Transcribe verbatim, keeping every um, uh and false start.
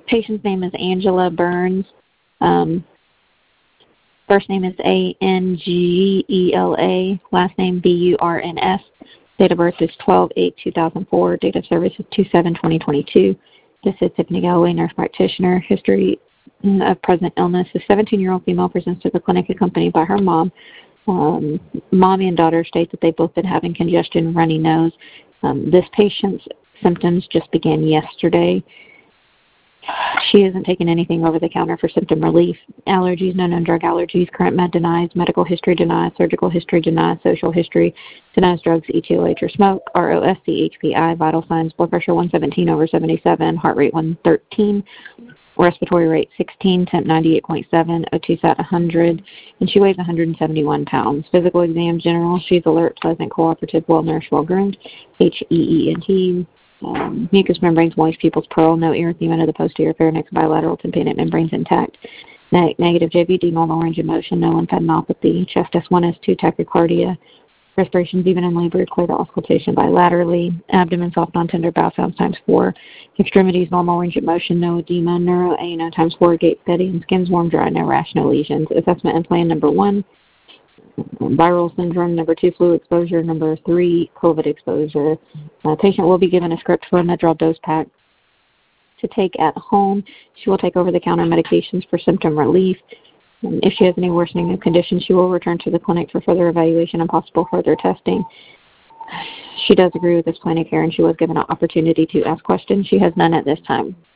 patient's name is Angela Burns. Um, first name is A N G E L A, last name B U R N S. Date of birth is twelve eight two thousand four. Date of service is two seven twenty twenty-two. This is Tiffany Galloway, nurse practitioner. History of present illness. A seventeen-year-old female presents to the clinic accompanied by her mom. Um, mommy and daughter state that they've both been having congestion, runny nose. Um, this patient's symptoms just began yesterday. She isn't taking anything over the counter for symptom relief. Allergies, no known drug allergies. Current med denies. Medical history denies. Surgical history denies. Social history denies drugs, E T O H or smoke. R O S C, H P I. Vital signs. Blood pressure one seventeen over seventy-seven. Heart rate one thirteen. Respiratory rate sixteen. Temp ninety-eight point seven. O two sat one hundred. And she weighs one hundred seventy-one pounds. Physical exam general. She's alert, pleasant, cooperative, well nourished, well groomed. H E E N T. Um, mucous membranes, moist, pupils pearl, no erythema of the posterior pharynx, bilateral tympanic membranes intact. Ne- negative J V D, normal range of motion, no lymphadenopathy, chest S one, S two, tachycardia, respirations even in labor, clear to auscultation bilaterally, abdomen soft, non-tender, bowel sounds times four, extremities, normal range of motion, no edema, neuro A N O times four, gait steady, and skin's warm, dry, no rash, no lesions. Assessment and plan number one. Viral syndrome, number two, flu exposure, number three, COVID exposure. Uh, patient will be given a script for a Medrol dose pack to take at home. She will take over-the-counter medications for symptom relief. And if she has any worsening of condition, she will return to the clinic for further evaluation and possible further testing. She does agree with this plan of care, and she was given an opportunity to ask questions. She has none at this time.